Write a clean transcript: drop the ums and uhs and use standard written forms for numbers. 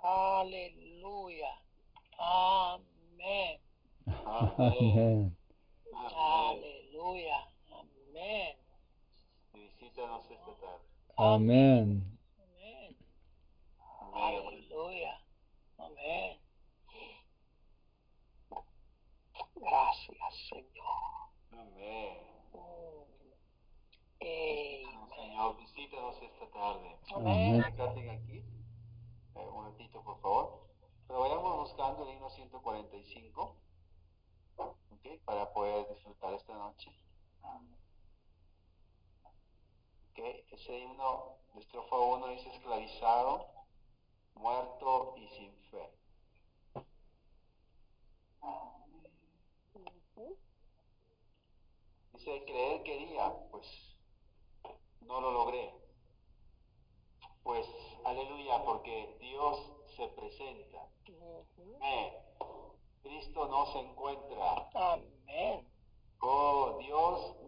Aleluya. Amén. Amén. Aleluya. Amén. Visítanos esta tarde. Amén. Amén. Amén. Aleluya. Amén. Gracias, Señor. Amén. Amén. Señor, visítanos esta tarde. Amén. Canten aquí, un ratito por favor. Pero vayamos buscando el himno 145, ¿okay? Para poder disfrutar esta noche. ¿Okay? Ese himno de estrofa 1 dice: esclavizado, muerto y sin fe. Dice: creer quería, pues no lo logré. Pues aleluya, porque Dios se presenta. Cristo no se encuentra. Amén. Oh, Dios